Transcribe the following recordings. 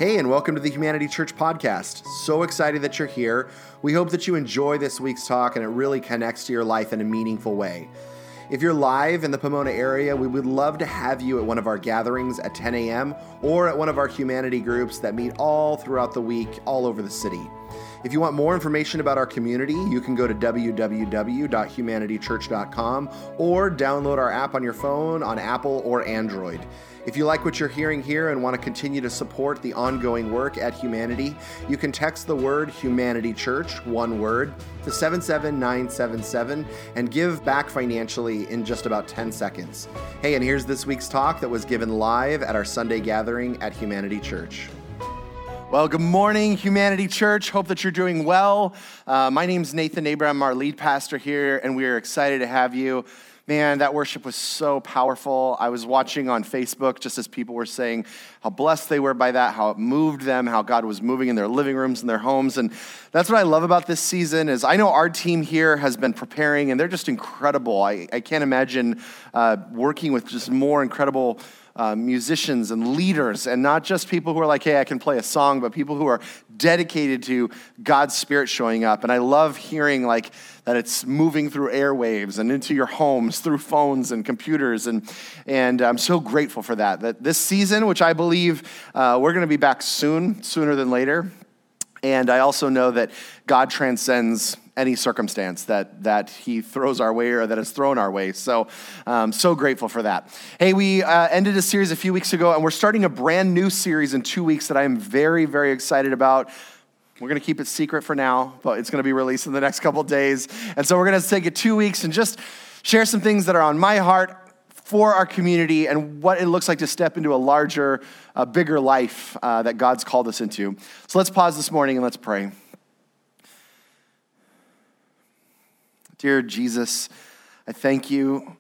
Hey, and welcome to the Humanity Church podcast. So excited that you're here. We hope that you enjoy this week's talk and it really connects to your life in a meaningful way. If you're live in the Pomona area, we would love to have you at one of our gatherings at 10 a.m. or at one of our humanity groups that meet all throughout the week, all over the city. If you want more information about our community, you can go to www.humanitychurch.com or download our app on your phone on Apple or Android. If you like what you're hearing here and want to continue to support the ongoing work at Humanity, you can text the word Humanity Church, one word, to 77977 and give back financially in just about 10 seconds. Hey, and here's this week's talk that was given live at our Sunday gathering at Humanity Church. Well, good morning, Humanity Church. Hope that you're doing well. My name's Nathan Abraham, I'm our lead pastor here, and we are excited to have you. Man, that worship was so powerful. I was watching on Facebook just as people were saying how blessed they were by that, how it moved them, how God was moving in their living rooms and their homes. And that's what I love about this season is I know our team here has been preparing, and they're just incredible. I can't imagine working with just more incredible musicians and leaders, and not just people who are like, hey, I can play a song, but people who are dedicated to God's Spirit showing up. And I love hearing like that it's moving through airwaves and into your homes through phones and computers. And I'm so grateful for that this season, which I believe we're going to be back sooner than later. And I also know that God transcends any circumstance that he throws our way or that is thrown our way. So so grateful for that. Hey, we ended a series a few weeks ago, and we're starting a brand new series in 2 weeks that I am very, very excited about. We're going to keep it secret for now, but it's going to be released in the next couple days. And so we're going to take it 2 weeks and just share some things that are on my heart for our community and what it looks like to step into a larger, bigger life that God's called us into. So let's pause this morning and let's pray. Dear Jesus, I thank you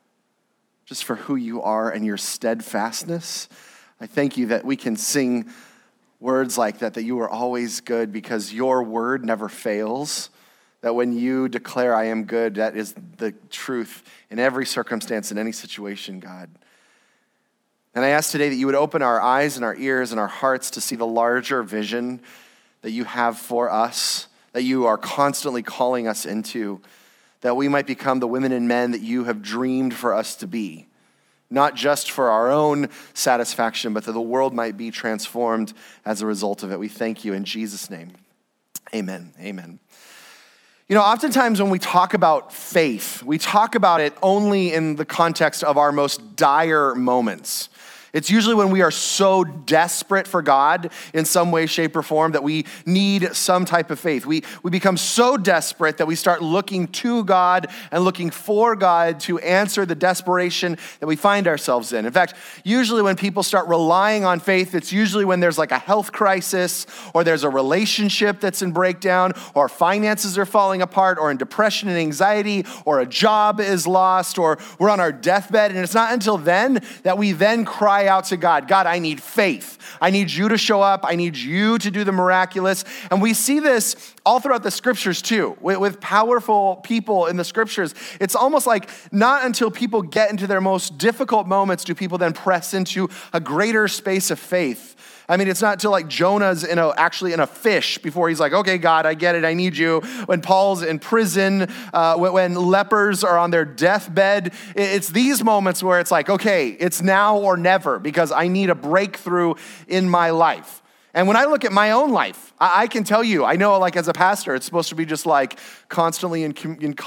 just for who you are and your steadfastness. I thank you that we can sing words like that you are always good because your word never fails. That when you declare I am good, that is the truth in every circumstance, in any situation, God. And I ask today that you would open our eyes and our ears and our hearts to see the larger vision that you have for us, that you are constantly calling us into, that we might become the women and men that you have dreamed for us to be, not just for our own satisfaction, but that the world might be transformed as a result of it. We thank you in Jesus' name. Amen. Amen. You know, oftentimes when we talk about faith, we talk about it only in the context of our most dire moments. It's usually when we are so desperate for God in some way, shape, or form that we need some type of faith. We become so desperate that we start looking to God and looking for God to answer the desperation that we find ourselves in. In fact, usually when people start relying on faith, it's usually when there's like a health crisis, or there's a relationship that's in breakdown, or finances are falling apart, or in depression and anxiety, or a job is lost, or we're on our deathbed. And it's not until then that we then cry out to God, God, I need faith. I need you to show up. I need you to do the miraculous. And we see this all throughout the scriptures too, with powerful people in the scriptures. It's almost like not until people get into their most difficult moments do people then press into a greater space of faith. I mean, it's not until like Jonah's actually in a fish before he's like, okay, God, I get it, I need you. When Paul's in prison, when lepers are on their deathbed, it's these moments where it's like, okay, it's now or never because I need a breakthrough in my life. And when I look at my own life, I can tell you, I know like as a pastor, it's supposed to be just like constantly in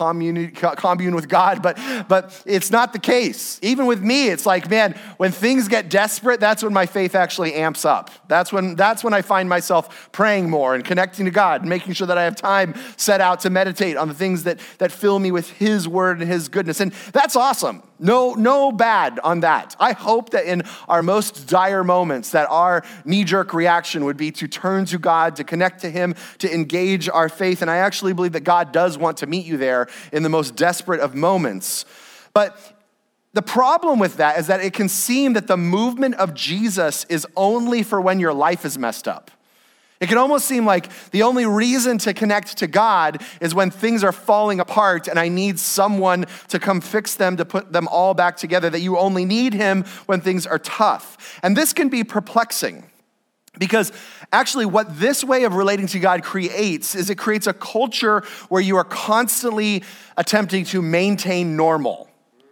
commune with God, but it's not the case. Even with me, it's like, man, when things get desperate, that's when my faith actually amps up. That's when I find myself praying more and connecting to God and making sure that I have time set out to meditate on the things that fill me with his word and his goodness. And that's awesome. No bad on that. I hope that in our most dire moments that our knee-jerk reaction would be to turn to God, to connect to him, to engage our faith. And I actually believe that God does want to meet you there in the most desperate of moments. But the problem with that is that it can seem that the movement of Jesus is only for when your life is messed up. It can almost seem like the only reason to connect to God is when things are falling apart and I need someone to come fix them, to put them all back together, that you only need him when things are tough. And this can be perplexing. Because actually what this way of relating to God creates is it creates a culture where you are constantly attempting to maintain normal.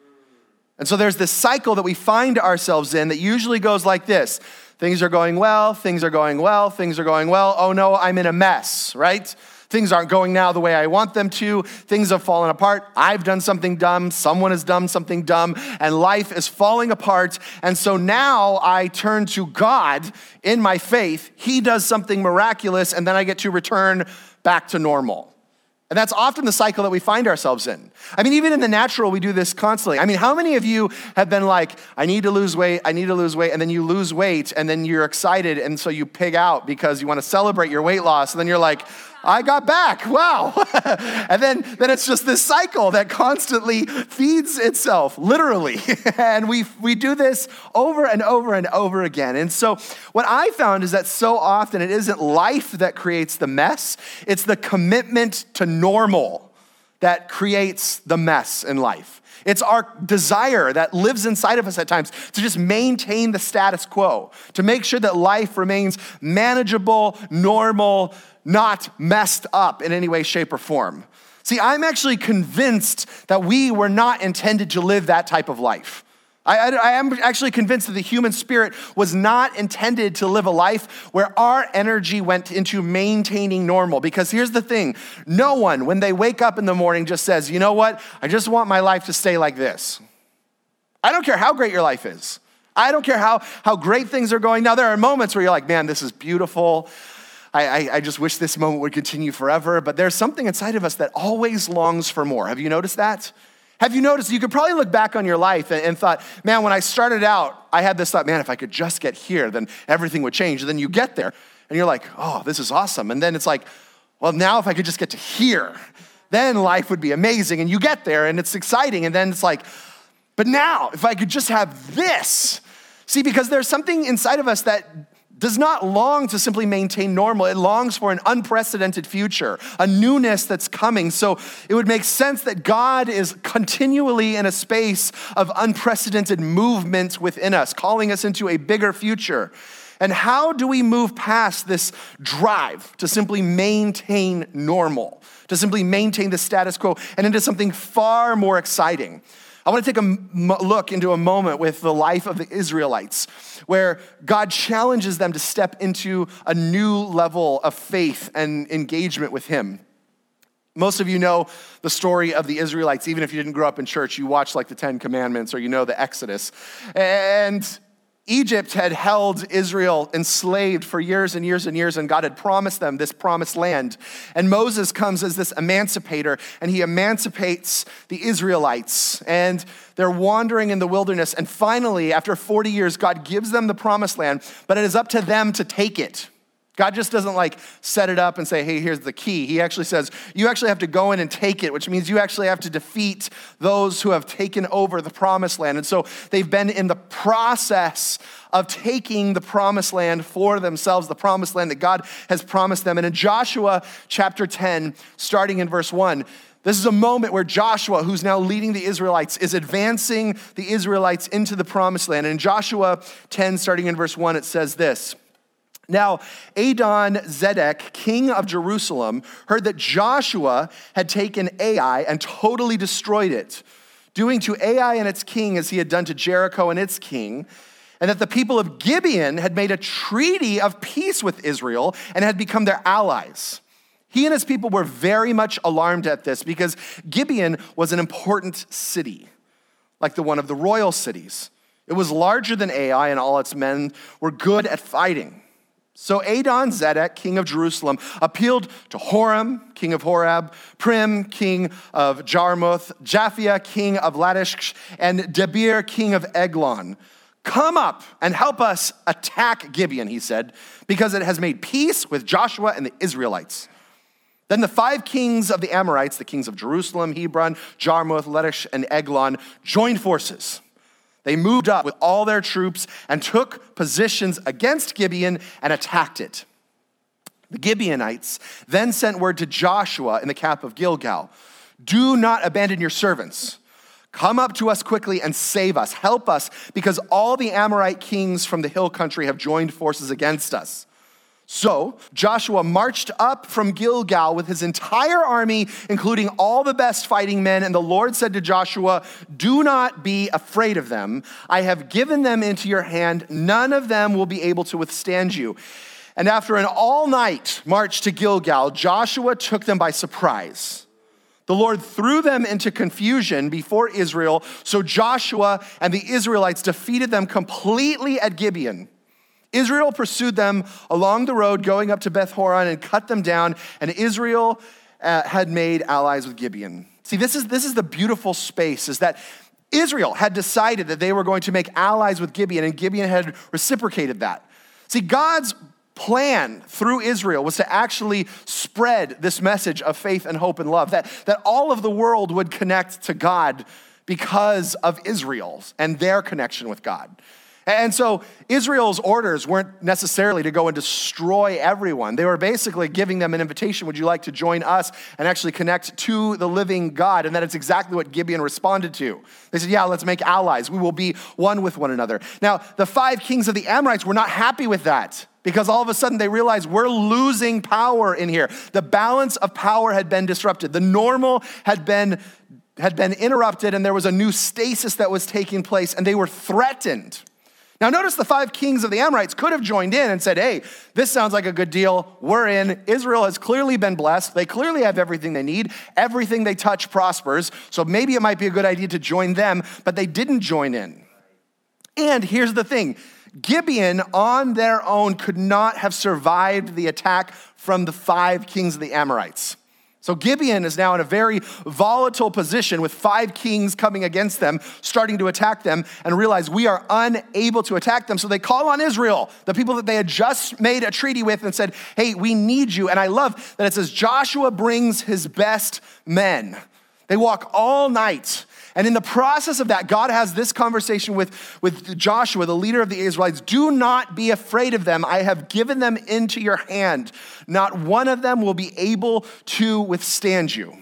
And so there's this cycle that we find ourselves in that usually goes like this. Things are going well, things are going well, things are going well. Oh no, I'm in a mess, right? Things aren't going now the way I want them to. Things have fallen apart. I've done something dumb. Someone has done something dumb. And life is falling apart. And so now I turn to God in my faith. He does something miraculous, and then I get to return back to normal. And that's often the cycle that we find ourselves in. I mean, even in the natural, we do this constantly. I mean, how many of you have been like, I need to lose weight, and then you lose weight, and then you're excited, and so you pig out because you want to celebrate your weight loss, and then you're like, I got back, wow. And then it's just this cycle that constantly feeds itself, literally. And we do this over and over and over again. And so what I found is that so often it isn't life that creates the mess, it's the commitment to normal that creates the mess in life. It's our desire that lives inside of us at times to just maintain the status quo, to make sure that life remains manageable, normal, not messed up in any way, shape, or form. See, I'm actually convinced that we were not intended to live that type of life. I am actually convinced that the human spirit was not intended to live a life where our energy went into maintaining normal. Because here's the thing, no one, when they wake up in the morning, just says, you know what, I just want my life to stay like this. I don't care how great your life is. I don't care how great things are going. Now, there are moments where you're like, man, this is beautiful. I just wish this moment would continue forever. But there's something inside of us that always longs for more. Have you noticed that? Have you noticed, you could probably look back on your life and thought, man, when I started out, I had this thought, man, if I could just get here, then everything would change. And then you get there and you're like, oh, this is awesome. And then it's like, well, now if I could just get to here, then life would be amazing. And you get there and it's exciting. And then it's like, but now if I could just have this. See, because there's something inside of us that does not long to simply maintain normal. It longs for an unprecedented future, a newness that's coming. So it would make sense that God is continually in a space of unprecedented movement within us, calling us into a bigger future. And how do we move past this drive to simply maintain normal, to simply maintain the status quo and into something far more exciting? I want to take a look into a moment with the life of the Israelites, where God challenges them to step into a new level of faith and engagement with him. Most of you know the story of the Israelites. Even if you didn't grow up in church, you watch like the 10 Commandments or you know the Exodus. And Egypt had held Israel enslaved for years and years and years, and God had promised them this promised land. And Moses comes as this emancipator, and he emancipates the Israelites. And they're wandering in the wilderness. And finally, after 40 years, God gives them the promised land, but it is up to them to take it. God just doesn't like set it up and say, hey, here's the key. He actually says, you actually have to go in and take it, which means you actually have to defeat those who have taken over the promised land. And so they've been in the process of taking the promised land for themselves, the promised land that God has promised them. And in Joshua chapter 10, starting in verse 1, this is a moment where Joshua, who's now leading the Israelites, is advancing the Israelites into the promised land. And in Joshua 10, starting in verse 1, it says this. Now, Adon-Zedek, king of Jerusalem, heard that Joshua had taken Ai and totally destroyed it, doing to Ai and its king as he had done to Jericho and its king, and that the people of Gibeon had made a treaty of peace with Israel and had become their allies. He and his people were very much alarmed at this because Gibeon was an important city, like the one of the royal cities. It was larger than Ai, and all its men were good at fighting. So Adon-Zedek, king of Jerusalem, appealed to Horam, king of Horeb, Prim, king of Jarmuth, Japhia, king of Lachish, and Debir, king of Eglon. Come up and help us attack Gibeon, he said, because it has made peace with Joshua and the Israelites. Then the 5 kings of the Amorites, the kings of Jerusalem, Hebron, Jarmuth, Lachish, and Eglon, joined forces. They moved up with all their troops and took positions against Gibeon and attacked it. The Gibeonites then sent word to Joshua in the camp of Gilgal, do not abandon your servants. Come up to us quickly and save us. Help us, because all the Amorite kings from the hill country have joined forces against us." So Joshua marched up from Gilgal with his entire army, including all the best fighting men. And the Lord said to Joshua, "Do not be afraid of them. I have given them into your hand. None of them will be able to withstand you." And after an all-night march to Gilgal, Joshua took them by surprise. The Lord threw them into confusion before Israel, so Joshua and the Israelites defeated them completely at Gibeon. Israel pursued them along the road going up to Beth Horon and cut them down, and Israel had made allies with Gibeon. See, this is the beautiful space, is that Israel had decided that they were going to make allies with Gibeon, and Gibeon had reciprocated that. See, God's plan through Israel was to actually spread this message of faith and hope and love, that all of the world would connect to God because of Israel and their connection with God. And so Israel's orders weren't necessarily to go and destroy everyone. They were basically giving them an invitation. Would you like to join us and actually connect to the living God? And that is exactly what Gibeon responded to. They said, yeah, let's make allies. We will be one with one another. Now, the 5 kings of the Amorites were not happy with that, because all of a sudden they realized we're losing power in here. The balance of power had been disrupted. The normal had been interrupted, and there was a new stasis that was taking place, and they were threatened. Now notice the 5 kings of the Amorites could have joined in and said, hey, this sounds like a good deal. We're in. Israel has clearly been blessed. They clearly have everything they need. Everything they touch prospers. So maybe it might be a good idea to join them, but they didn't join in. And here's the thing. Gibeon on their own could not have survived the attack from the 5 kings of the Amorites. So Gibeon is now in a very volatile position with 5 kings coming against them, starting to attack them, and realize we are unable to attack them. So they call on Israel, the people that they had just made a treaty with, and said, hey, we need you. And I love that it says Joshua brings his best men. They walk all night. And in the process of that, God has this conversation with Joshua, the leader of the Israelites. Do not be afraid of them. I have given them into your hand. Not one of them will be able to withstand you.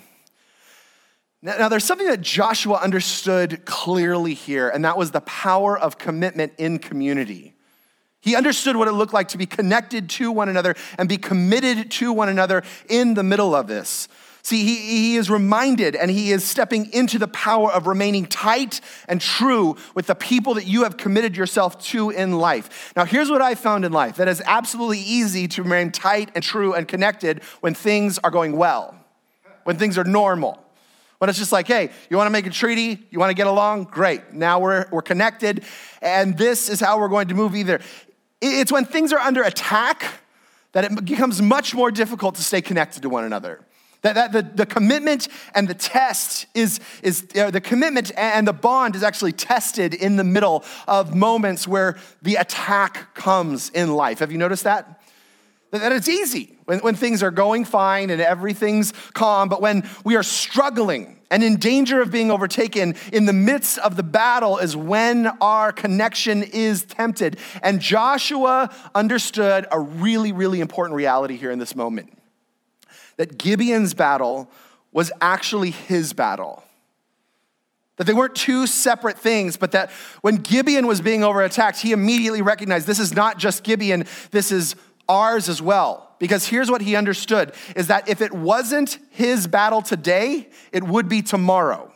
Now, there's something that Joshua understood clearly here, and that was the power of commitment in community. He understood what it looked like to be connected to one another and be committed to one another in the middle of this. See, he is reminded, and he is stepping into the power of remaining tight and true with the people that you have committed yourself to in life. Now, here's what I found in life. That is absolutely easy to remain tight and true and connected when things are going well, when things are normal. When it's just like, hey, you want to make a treaty? You want to get along? Great. Now we're connected, and this is how we're going to move either. It's when things are under attack that it becomes much more difficult to stay connected to one another. That the commitment and the test is the commitment and the bond is actually tested in the middle of moments where the attack comes in life. Have you noticed that? That it's easy when things are going fine and everything's calm, but when we are struggling and in danger of being overtaken in the midst of the battle is when our connection is tempted. And Joshua understood a really, really important reality here in this moment. That Gibeon's battle was actually his battle. That they weren't 2 separate things, but that when Gibeon was being overattacked, he immediately recognized this is not just Gibeon, this is ours as well. Because here's what he understood, is that if it wasn't his battle today, it would be tomorrow.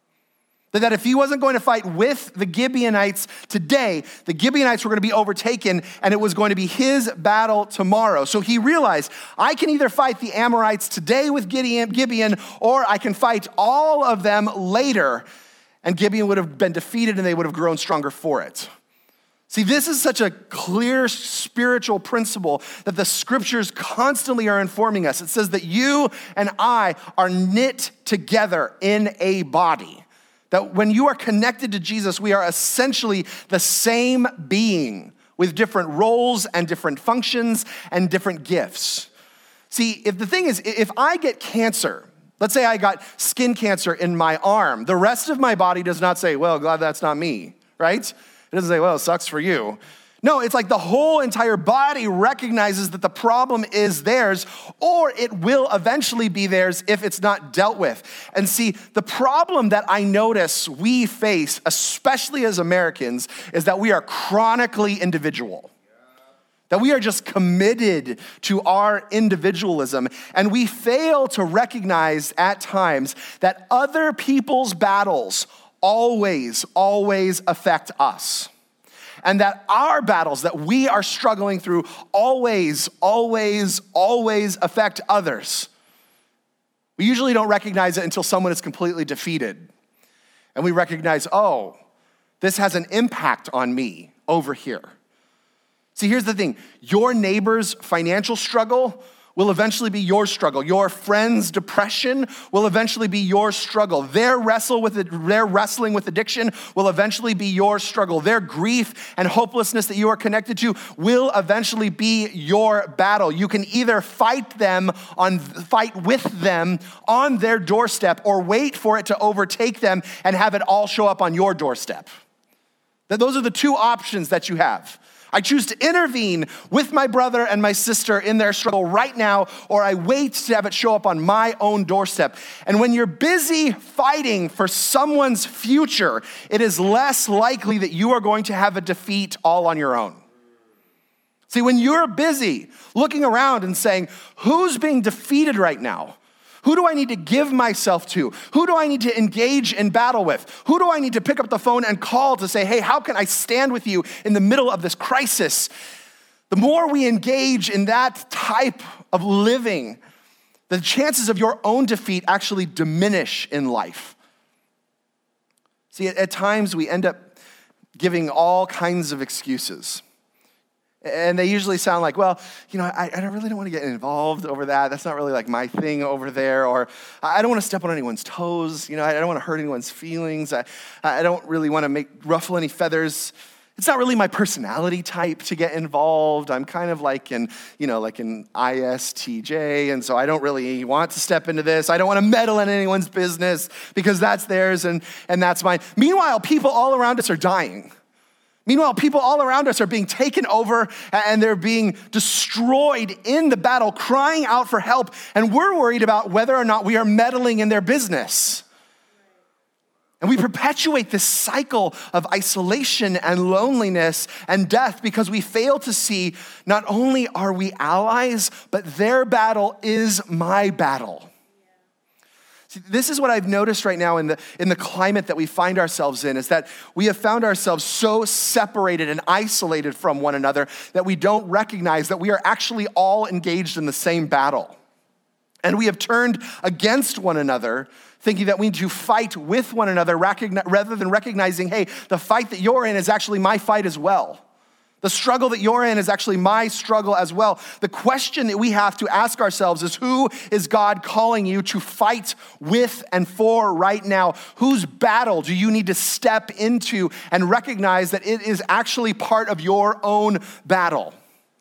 That if he wasn't going to fight with the Gibeonites today, the Gibeonites were going to be overtaken, and it was going to be his battle tomorrow. So he realized, I can either fight the Amorites today with Gibeon, or I can fight all of them later, and Gibeon would have been defeated, and they would have grown stronger for it. See, this is such a clear spiritual principle that the scriptures constantly are informing us. It says that you and I are knit together in a body. That when you are connected to Jesus, we are essentially the same being with different roles and different functions and different gifts. See, if the thing is, if I get cancer, let's say I got skin cancer in my arm, the rest of my body does not say, well, glad that's not me, right? It doesn't say, well, it sucks for you. No, it's like the whole entire body recognizes that the problem is theirs, or it will eventually be theirs if it's not dealt with. And see, the problem that I notice we face, especially as Americans, is that we are chronically individual. That we are just committed to our individualism, and we fail to recognize at times that other people's battles always affect us. And that our battles that we are struggling through always affect others. We usually don't recognize it until someone is completely defeated. And we recognize, oh, this has an impact on me over here. See, here's the thing. Your neighbor's financial struggle will eventually be your struggle. Your friend's depression will eventually be your struggle. Their wrestling with addiction will eventually be your struggle. Their grief and hopelessness that you are connected to will eventually be your battle. You can either fight with them on their doorstep, or wait for it to overtake them and have it all show up on your doorstep. Those are the two options that you have. I choose to intervene with my brother and my sister in their struggle right now, or I wait to have it show up on my own doorstep. And when you're busy fighting for someone's future, it is less likely that you are going to have a defeat all on your own. See, when you're busy looking around and saying, who's being defeated right now? Who do I need to give myself to? Who do I need to engage in battle with? Who do I need to pick up the phone and call to say, hey, how can I stand with you in the middle of this crisis? The more we engage in that type of living, the chances of your own defeat actually diminish in life. See, at times we end up giving all kinds of excuses. And they usually sound like, well, I really don't want to get involved over that. That's not really like my thing over there. Or I don't want to step on anyone's toes. I don't want to hurt anyone's feelings. I don't really want to ruffle any feathers. It's not really my personality type to get involved. I'm kind of like an ISTJ, and so I don't really want to step into this. I don't want to meddle in anyone's business because that's theirs and that's mine. Meanwhile, people all around us are dying. Meanwhile, people all around us are being taken over and they're being destroyed in the battle, crying out for help, and we're worried about whether or not we are meddling in their business. And we perpetuate this cycle of isolation and loneliness and death because we fail to see not only are we allies, but their battle is my battle. See, this is what I've noticed right now in the climate that we find ourselves in, is that we have found ourselves so separated and isolated from one another that we don't recognize that we are actually all engaged in the same battle. And we have turned against one another, thinking that we need to fight with one another rather than recognizing, hey, the fight that you're in is actually my fight as well. The struggle that you're in is actually my struggle as well. The question that we have to ask ourselves is, who is God calling you to fight with and for right now? Whose battle do you need to step into and recognize that it is actually part of your own battle?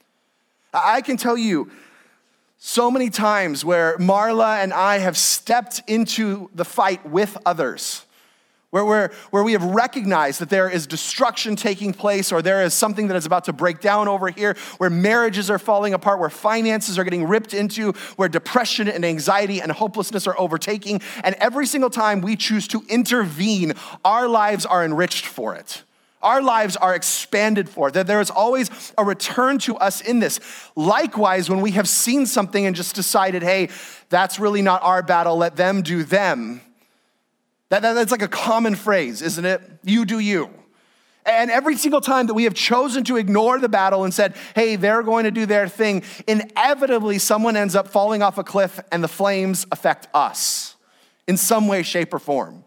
I can tell you so many times where Marla and I have stepped into the fight with others, where we have recognized that there is destruction taking place, or there is something that is about to break down over here, where marriages are falling apart, where finances are getting ripped into, where depression and anxiety and hopelessness are overtaking. And every single time we choose to intervene, our lives are enriched for it. Our lives are expanded for it. There is always a return to us in this. Likewise, when we have seen something and just decided, hey, that's really not our battle, let them do them. That's like a common phrase, isn't it? You do you. And every single time that we have chosen to ignore the battle and said, hey, they're going to do their thing, inevitably someone ends up falling off a cliff and the flames affect us in some way, shape, or form.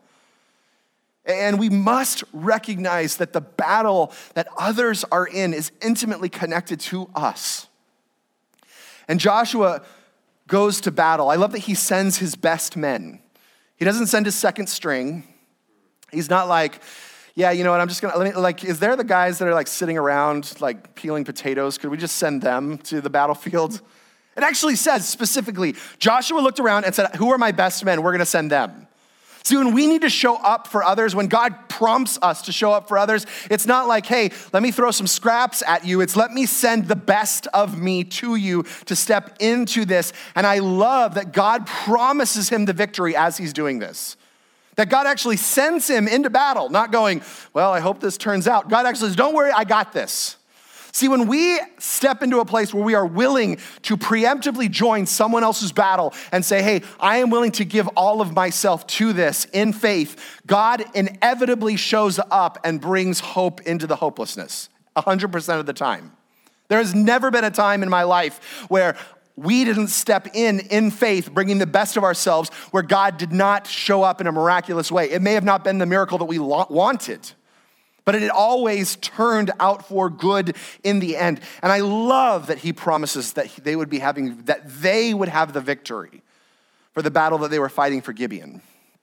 And we must recognize that the battle that others are in is intimately connected to us. And Joshua goes to battle. I love that he sends his best men. He doesn't send his second string. He's not like, yeah, you know what, I'm just gonna, is there the guys that are like sitting around like peeling potatoes? Could we just send them to the battlefield? It actually says specifically, Joshua looked around and said, who are my best men? We're gonna send them. See, when we need to show up for others, when God prompts us to show up for others, it's not like, hey, let me throw some scraps at you. It's let me send the best of me to you to step into this. And I love that God promises him the victory as he's doing this. That God actually sends him into battle, not going, well, I hope this turns out. God actually says, don't worry, I got this. See, when we step into a place where we are willing to preemptively join someone else's battle and say, hey, I am willing to give all of myself to this in faith, God inevitably shows up and brings hope into the hopelessness 100% of the time. There has never been a time in my life where we didn't step in faith, bringing the best of ourselves, where God did not show up in a miraculous way. It may have not been the miracle that we wanted, but it always turned out for good in the end. And I love that he promises that they would have the victory for the battle that they were fighting for Gibeon.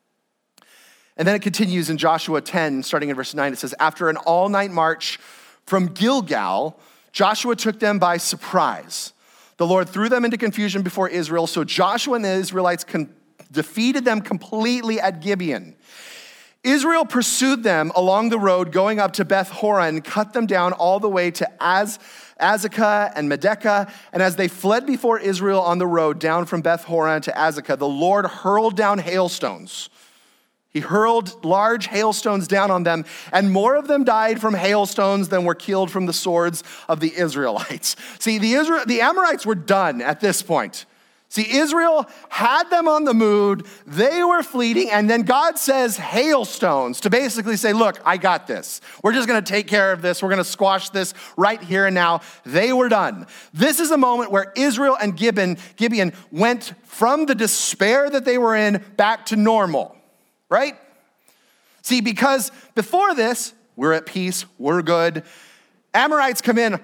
And then it continues in Joshua 10, starting in verse 9. It says, after an all-night march from Gilgal, Joshua took them by surprise. The Lord threw them into confusion before Israel, so Joshua and the Israelites defeated them completely at Gibeon. Israel pursued them along the road going up to Beth Horon, cut them down all the way to Azekah and Medekah. And as they fled before Israel on the road down from Beth Horon to Azekah, the Lord hurled down hailstones. He hurled large hailstones down on them, and more of them died from hailstones than were killed from the swords of the Israelites. See, the Amorites were done at this point. See, Israel had them on the move, they were fleeing, and then God says hailstones to basically say, look, I got this. We're just gonna take care of this. We're gonna squash this right here and now. They were done. This is a moment where Israel and Gibeon went from the despair that they were in back to normal, right? See, because before this, we're at peace, we're good. Amorites come in,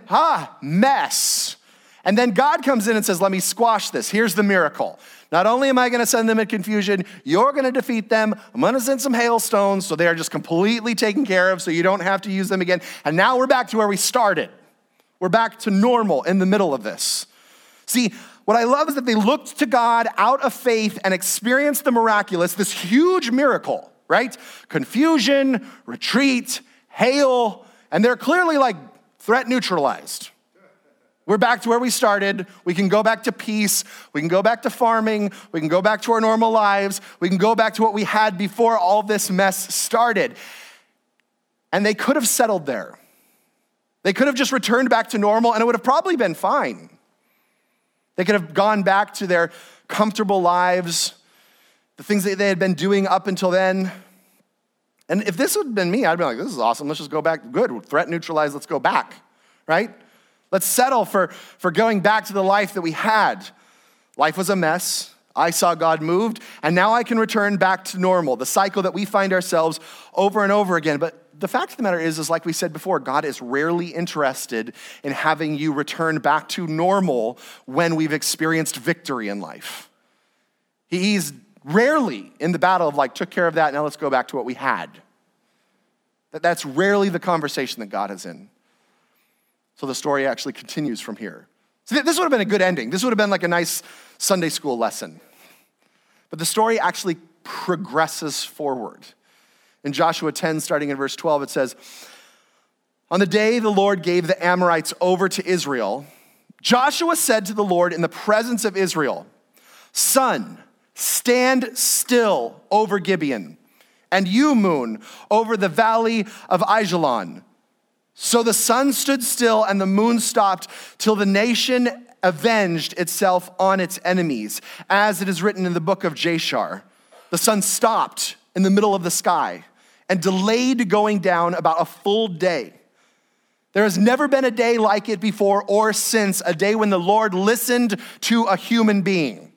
mess. And then God comes in and says, let me squash this. Here's the miracle. Not only am I going to send them in confusion, you're going to defeat them. I'm going to send some hailstones so they are just completely taken care of so you don't have to use them again. And now we're back to where we started. We're back to normal in the middle of this. See, what I love is that they looked to God out of faith and experienced the miraculous, this huge miracle, right? Confusion, retreat, hail, and they're clearly like threat neutralized. We're back to where we started. We can go back to peace. We can go back to farming. We can go back to our normal lives. We can go back to what we had before all this mess started. And they could have settled there. They could have just returned back to normal, and it would have probably been fine. They could have gone back to their comfortable lives, the things that they had been doing up until then. And if this had been me, I'd be like, this is awesome. Let's just go back. Good, threat neutralized. Let's go back, right? Let's settle for going back to the life that we had. Life was a mess. I saw God moved, and now I can return back to normal, the cycle that we find ourselves over and over again. But the fact of the matter is like we said before, God is rarely interested in having you return back to normal when we've experienced victory in life. He's rarely in the battle of like, took care of that, now let's go back to what we had. That's rarely the conversation that God is in. So the story actually continues from here. So this would have been a good ending. This would have been like a nice Sunday school lesson. But the story actually progresses forward. In Joshua 10, starting in verse 12, it says, on the day the Lord gave the Amorites over to Israel, Joshua said to the Lord in the presence of Israel, sun, stand still over Gibeon, and you, moon, over the valley of Aijalon. So the sun stood still and the moon stopped till the nation avenged itself on its enemies, as it is written in the book of Jashar. The sun stopped in the middle of the sky and delayed going down about a full day. There has never been a day like it before or since, a day when the Lord listened to a human being.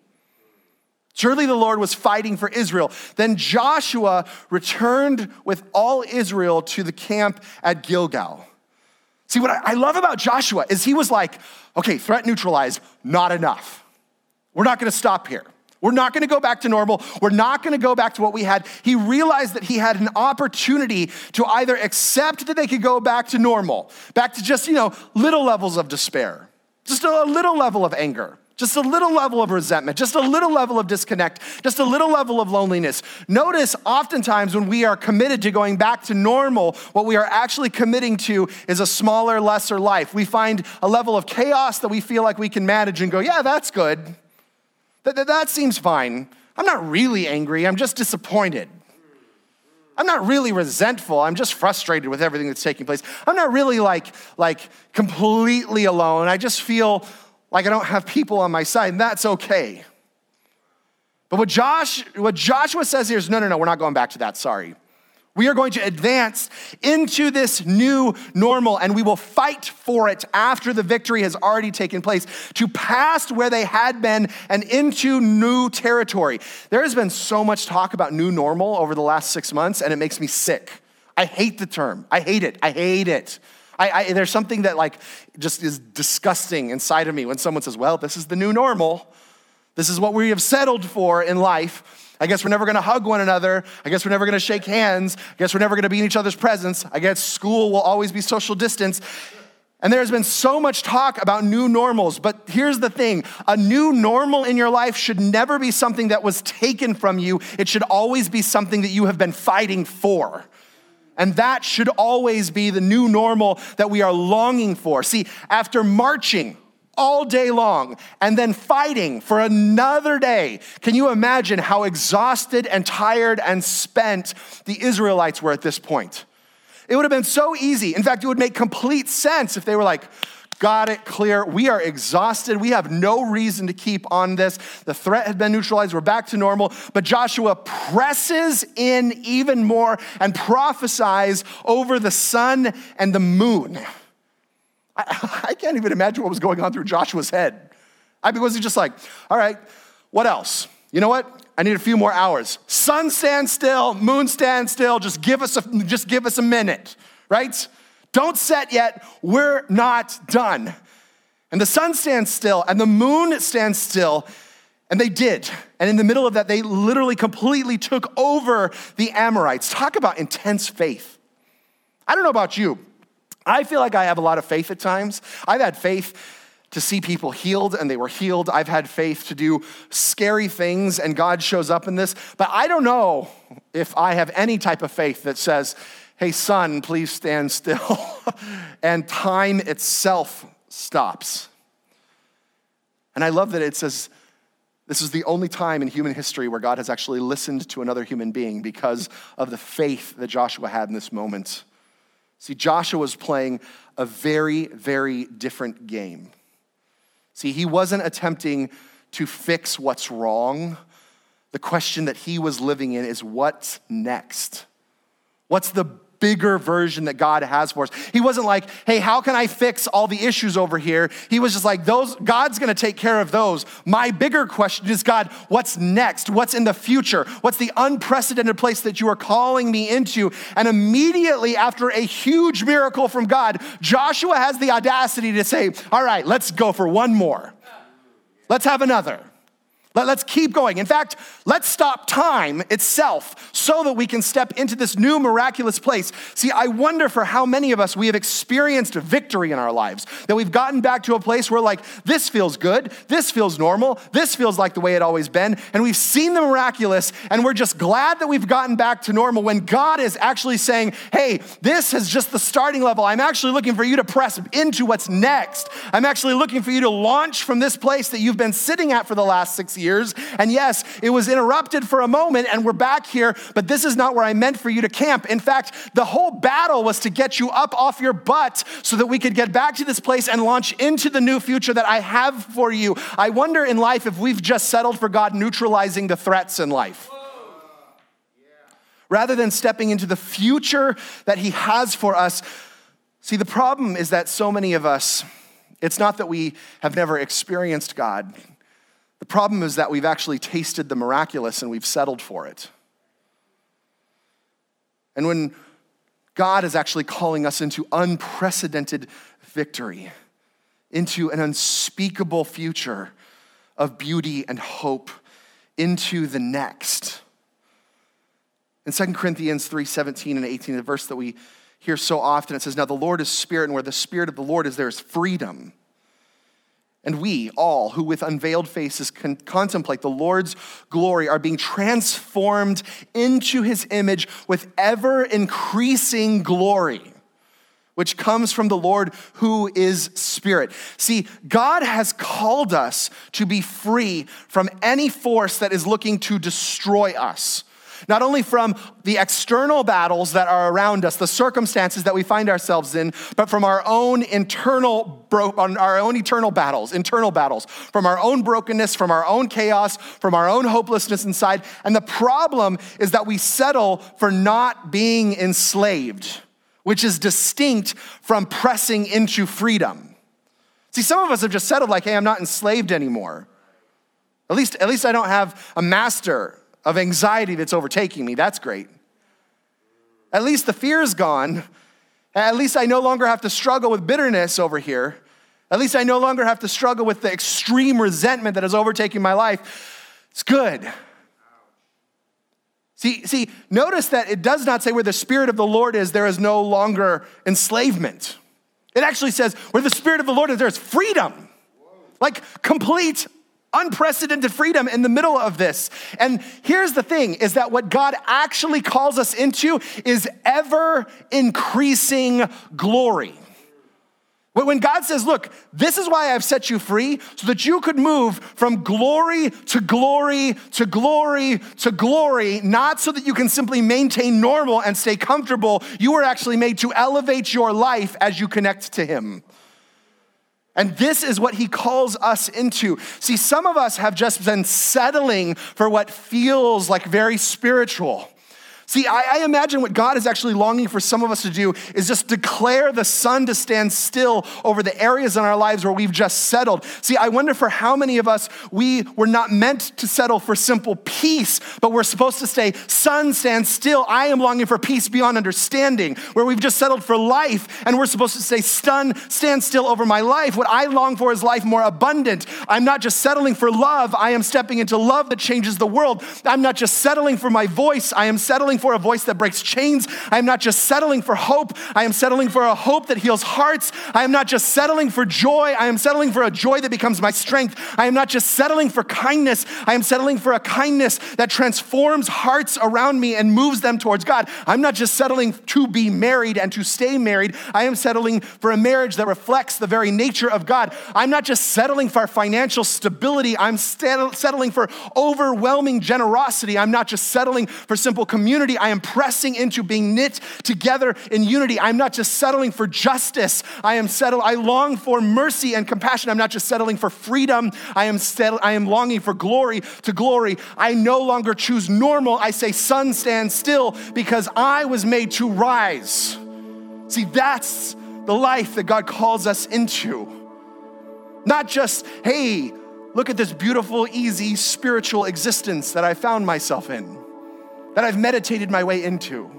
Surely the Lord was fighting for Israel. Then Joshua returned with all Israel to the camp at Gilgal. See, what I love about Joshua is he was like, okay, threat neutralized, not enough. We're not gonna stop here. We're not gonna go back to normal. We're not gonna go back to what we had. He realized that he had an opportunity to either accept that they could go back to normal, back to just, little levels of despair, just a little level of anger, Just a little level of resentment, just a little level of disconnect, just a little level of loneliness. Notice oftentimes when we are committed to going back to normal, what we are actually committing to is a smaller, lesser life. We find a level of chaos that we feel like we can manage and go, yeah, that's good. That seems fine. I'm not really angry, I'm just disappointed. I'm not really resentful, I'm just frustrated with everything that's taking place. I'm not really like completely alone. I just feel like I don't have people on my side, and that's okay. But what Joshua says here is, no, we're not going back to that, sorry. We are going to advance into this new normal, and we will fight for it after the victory has already taken place, to past where they had been and into new territory. There has been so much talk about new normal over the last 6 months, and it makes me sick. I hate the term. I hate it. There's something that just is disgusting inside of me when someone says, well, this is the new normal. This is what we have settled for in life. I guess we're never gonna hug one another. I guess we're never gonna shake hands. I guess we're never gonna be in each other's presence. I guess school will always be social distance. And there's been so much talk about new normals, but here's the thing. A new normal in your life should never be something that was taken from you. It should always be something that you have been fighting for. And that should always be the new normal that we are longing for. See, after marching all day long and then fighting for another day, can you imagine how exhausted and tired and spent the Israelites were at this point? It would have been so easy. In fact, it would make complete sense if they were like, got it, clear. We are exhausted. We have no reason to keep on this. The threat had been neutralized. We're back to normal. But Joshua presses in even more and prophesies over the sun and the moon. I can't even imagine what was going on through Joshua's head. Was he just like, all right, what else? You know what? I need a few more hours. Sun stand still, moon stand still. Just give us a minute, right? Don't set yet. We're not done. And the sun stands still and the moon stands still. And they did. And in the middle of that, they literally completely took over the Amorites. Talk about intense faith. I don't know about you. I feel like I have a lot of faith at times. I've had faith to see people healed and they were healed. I've had faith to do scary things and God shows up in this. But I don't know if I have any type of faith that says, hey, sun, please stand still. And time itself stops. And I love that it says this is the only time in human history where God has actually listened to another human being because of the faith that Joshua had in this moment. See, Joshua was playing a very, very different game. See, he wasn't attempting to fix what's wrong. The question that he was living in is what's next? What's the bigger version that God has for us? He wasn't like, hey, how can I fix all the issues over here? He was just like, God's gonna take care of those. My bigger question is, God, what's next? What's in the future? What's the unprecedented place that you are calling me into? And immediately after a huge miracle from God, Joshua has the audacity to say, all right, let's go for one more. Let's have another. Let's keep going. In fact, let's stop time itself so that we can step into this new miraculous place. See, I wonder for how many of us we have experienced victory in our lives, that we've gotten back to a place where this feels good, this feels normal, this feels like the way it always been, and we've seen the miraculous, and we're just glad that we've gotten back to normal when God is actually saying, hey, this is just the starting level. I'm actually looking for you to press into what's next. I'm actually looking for you to launch from this place that you've been sitting at for the last 6 years. And yes, it was interrupted for a moment and we're back here, but this is not where I meant for you to camp. In fact, the whole battle was to get you up off your butt so that we could get back to this place and launch into the new future that I have for you. I wonder in life if we've just settled for God neutralizing the threats in life, rather than stepping into the future that he has for us. See, the problem is that so many of us, it's not that we have never experienced God. The problem is that we've actually tasted the miraculous and we've settled for it. And when God is actually calling us into unprecedented victory, into an unspeakable future of beauty and hope, into the next. In 2 Corinthians 3:17 and 18, the verse that we hear so often, it says, now the Lord is spirit, and where the spirit of the Lord is, there is freedom. And we all who with unveiled faces can contemplate the Lord's glory are being transformed into his image with ever increasing glory, which comes from the Lord who is Spirit. See, God has called us to be free from any force that is looking to destroy us. Not only from the external battles that are around us, the circumstances that we find ourselves in, but from our own internal battles, from our own brokenness, from our own chaos, from our own hopelessness inside. And the problem is that we settle for not being enslaved, which is distinct from pressing into freedom. See, some of us have just settled like, hey, I'm not enslaved anymore. At least I don't have a master of anxiety that's overtaking me. That's great. At least the fear is gone. At least I no longer have to struggle with bitterness over here. At least I no longer have to struggle with the extreme resentment that is overtaking my life. It's good. See, notice that it does not say where the Spirit of the Lord is, there is no longer enslavement. It actually says where the Spirit of the Lord is, there's freedom. Like complete unprecedented freedom in the middle of this. And here's the thing, is that what God actually calls us into is ever increasing glory. When God says, look, this is why I've set you free, so that you could move from glory to glory to glory to glory, not so that you can simply maintain normal and stay comfortable. You were actually made to elevate your life as you connect to him. And this is what he calls us into. See, some of us have just been settling for what feels like very spiritual. See, I imagine what God is actually longing for some of us to do is just declare the sun to stand still over the areas in our lives where we've just settled. See, I wonder for how many of us we were not meant to settle for simple peace, but we're supposed to say, sun, stand still. I am longing for peace beyond understanding, where we've just settled for life, and we're supposed to say, sun, stand still over my life. What I long for is life more abundant. I'm not just settling for love. I am stepping into love that changes the world. I'm not just settling for my voice. I am settling for a voice that breaks chains. I am not just settling for hope. I am settling for a hope that heals hearts. I am not just settling for joy. I am settling for a joy that becomes my strength. I am not just settling for kindness. I am settling for a kindness that transforms hearts around me and moves them towards God. I'm not just settling to be married and to stay married. I am settling for a marriage that reflects the very nature of God. I'm not just settling for financial stability. I'm settling for overwhelming generosity. I'm not just settling for simple community. I am pressing into being knit together in unity. I'm not just settling for justice. I long for mercy and compassion. I'm not just settling for freedom. I am longing for glory to glory. I no longer choose normal. I say, sun, stand still, because I was made to rise. See, that's the life that God calls us into. Not just, hey, look at this beautiful, easy, spiritual existence that I found myself in, that I've meditated my way into.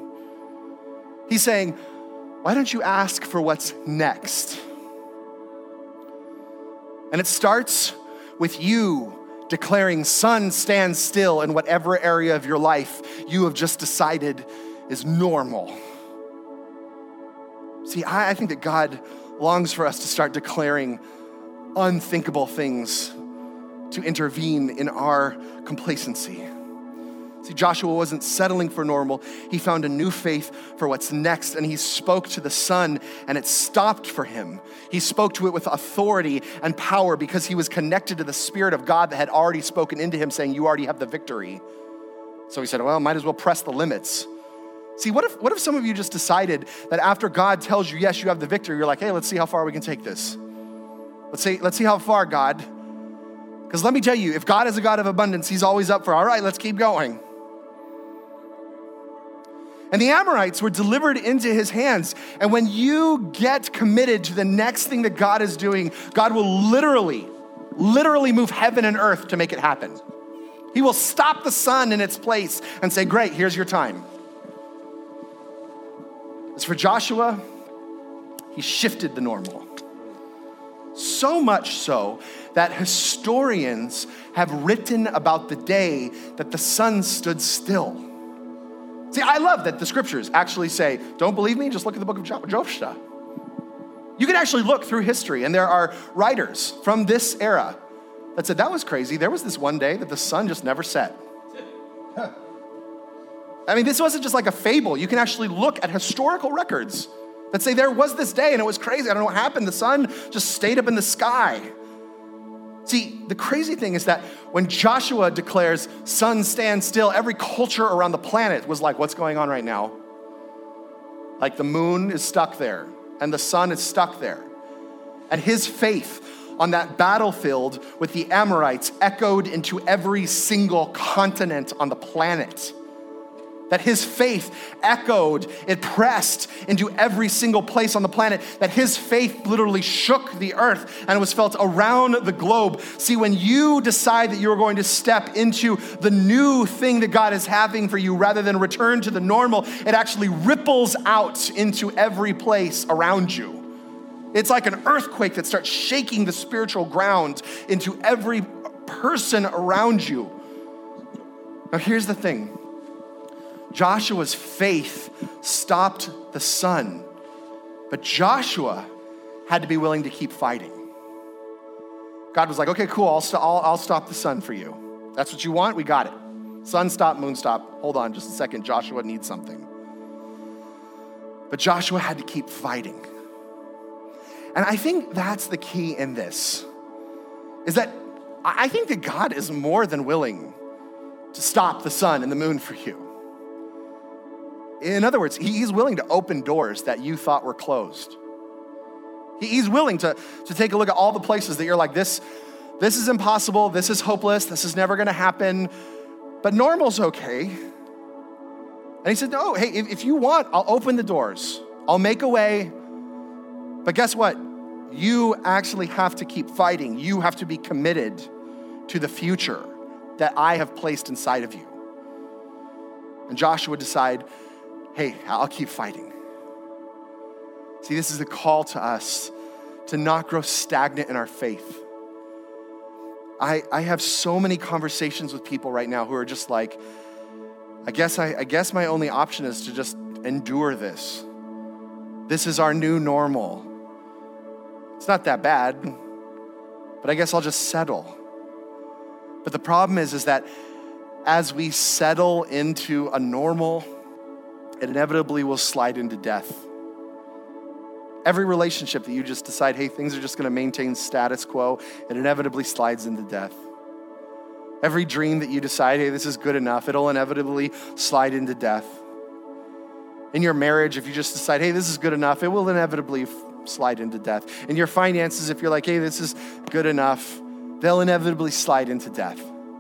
He's saying, why don't you ask for what's next? And it starts with you declaring, sun, stand still in whatever area of your life you have just decided is normal. See, I think that God longs for us to start declaring unthinkable things to intervene in our complacency. See, Joshua wasn't settling for normal. He found a new faith for what's next, and he spoke to the sun, and it stopped for him. He spoke to it with authority and power because he was connected to the Spirit of God that had already spoken into him, saying, you already have the victory. So he said, well, might as well press the limits. See, what if some of you just decided that after God tells you, yes, you have the victory, you're like, hey, let's see how far we can take this. Let's see how far, God. Because let me tell you, if God is a God of abundance, he's always up for, all right, let's keep going. And the Amorites were delivered into his hands. And when you get committed to the next thing that God is doing, God will literally move heaven and earth to make it happen. He will stop the sun in its place and say, great, here's your time. As for Joshua, he shifted the normal. So much so that historians have written about the day that the sun stood still. See, I love that the scriptures actually say, don't believe me? Just look at the book of Joshua. You can actually look through history, and there are writers from this era that said, that was crazy. There was this one day that the sun just never set. I mean, this wasn't just like a fable. You can actually look at historical records that say there was this day and it was crazy. I don't know what happened. The sun just stayed up in the sky. See, the crazy thing is that when Joshua declares, sun stand still, every culture around the planet was like, what's going on right now? Like the moon is stuck there and the sun is stuck there. And his faith on that battlefield with the Amorites echoed into every single continent on the planet. That his faith echoed, it pressed into every single place on the planet, that his faith literally shook the earth and it was felt around the globe. See, when you decide that you're going to step into the new thing that God is having for you rather than return to the normal, it actually ripples out into every place around you. It's like an earthquake that starts shaking the spiritual ground into every person around you. Now here's the thing. Joshua's faith stopped the sun, but Joshua had to be willing to keep fighting. God was like, okay, cool, I'll stop the sun for you. That's what you want? We got it. Sun stop, moon stop. Hold on just a second, Joshua needs something. But Joshua had to keep fighting. And I think that's the key in this, is that I think that God is more than willing to stop the sun and the moon for you. In other words, he's willing to open doors that you thought were closed. He's willing to take a look at all the places that you're like, this is impossible, this is hopeless, this is never gonna happen, but normal's okay. And he said, no, hey, if you want, I'll open the doors. I'll make a way, but guess what? You actually have to keep fighting. You have to be committed to the future that I have placed inside of you. And Joshua decided, hey, I'll keep fighting. See, this is a call to us to not grow stagnant in our faith. I have so many conversations with people right now who are just like, I guess my only option is to just endure this. This is our new normal. It's not that bad, but I guess I'll just settle. But the problem is that as we settle into a normal, it inevitably will slide into death. Every relationship that you just decide, hey, things are just gonna maintain status quo, it inevitably slides into death. Every dream that you decide, hey, this is good enough, it'll inevitably slide into death. In your marriage, if you just decide, hey, this is good enough, it will inevitably slide into death. In your finances, if you're like, hey, this is good enough, they'll inevitably slide into death.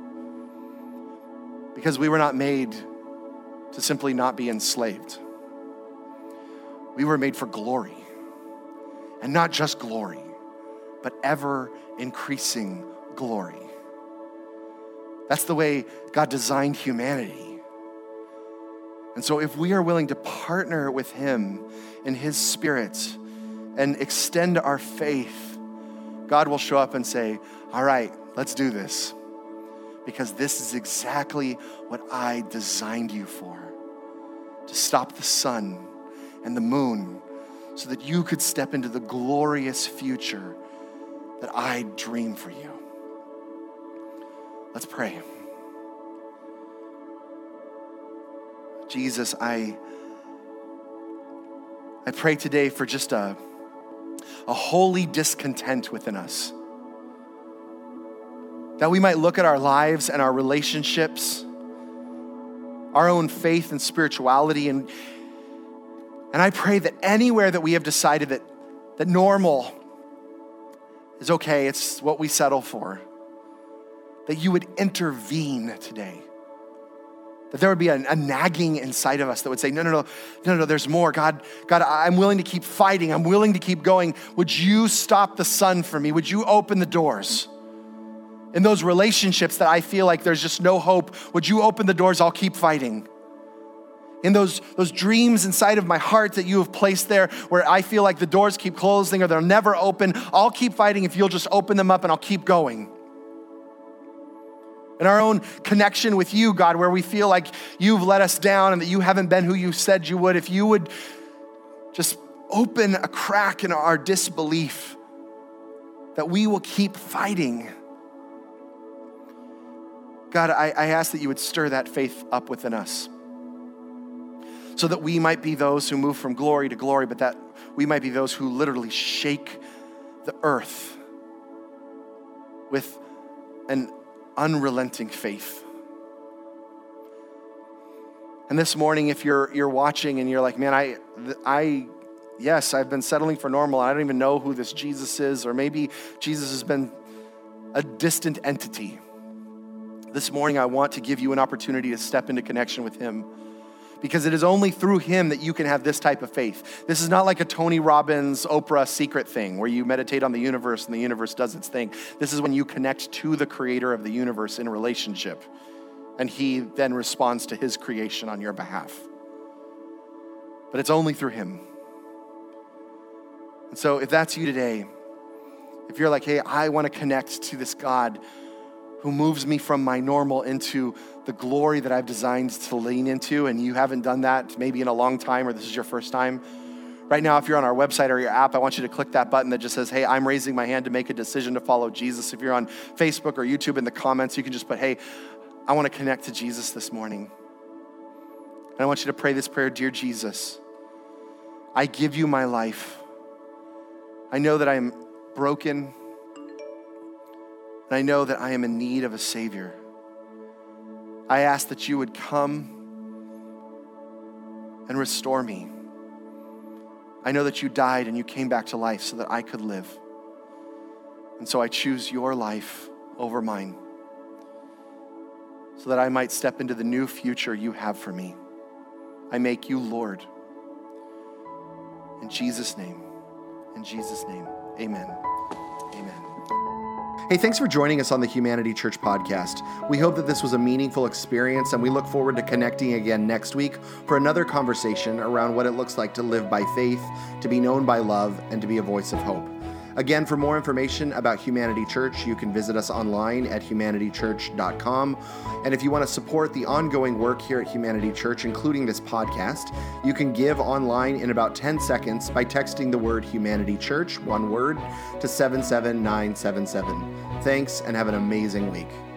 Because we were not made to simply not be enslaved. We were made for glory. And not just glory, but ever increasing glory. That's the way God designed humanity. And so if we are willing to partner with him in his spirit and extend our faith, God will show up and say, all right, let's do this. Because this is exactly what I designed you for. To stop the sun and the moon so that you could step into the glorious future that I dream for you. Let's pray. Jesus, I pray today for just a holy discontent within us. That we might look at our lives and our relationships, our own faith and spirituality, and I pray that anywhere that we have decided that normal is okay, it's what we settle for, that you would intervene today. That there would be a nagging inside of us that would say, no, there's more. God, I'm willing to keep fighting. I'm willing to keep going. Would you stop the sun for me? Would you open the doors? In those relationships that I feel like there's just no hope, would you open the doors? I'll keep fighting. In those dreams inside of my heart that you have placed there where I feel like the doors keep closing or they'll never open, I'll keep fighting if you'll just open them up and I'll keep going. In our own connection with you, God, where we feel like you've let us down and that you haven't been who you said you would, if you would just open a crack in our disbelief, that we will keep fighting. God, I ask that you would stir that faith up within us so that we might be those who move from glory to glory, but that we might be those who literally shake the earth with an unrelenting faith. And this morning, if you're watching and you're like, man, yes, I've been settling for normal. I don't even know who this Jesus is, or maybe Jesus has been a distant entity. This morning, I want to give you an opportunity to step into connection with him, because it is only through him that you can have this type of faith. This is not like a Tony Robbins, Oprah secret thing where you meditate on the universe and the universe does its thing. This is when you connect to the creator of the universe in a relationship, and he then responds to his creation on your behalf. But it's only through him. And so if that's you today, if you're like, hey, I want to connect to this God who moves me from my normal into the glory that I've designed to lean into, and you haven't done that maybe in a long time, or this is your first time, right now, if you're on our website or your app, I want you to click that button that just says, hey, I'm raising my hand to make a decision to follow Jesus. If you're on Facebook or YouTube, in the comments, you can just put, hey, I want to connect to Jesus this morning. And I want you to pray this prayer: Dear Jesus, I give you my life. I know that I am broken, and I know that I am in need of a Savior. I ask that you would come and restore me. I know that you died and you came back to life so that I could live. And so I choose your life over mine, so that I might step into the new future you have for me. I make you Lord. In Jesus' name, amen. Amen. Hey, thanks for joining us on the Humanity Church podcast. We hope that this was a meaningful experience, and we look forward to connecting again next week for another conversation around what it looks like to live by faith, to be known by love, and to be a voice of hope. Again, for more information about Humanity Church, you can visit us online at humanitychurch.com. And if you want to support the ongoing work here at Humanity Church, including this podcast, you can give online in about 10 seconds by texting the word Humanity Church, one word, to 77977. Thanks, and have an amazing week.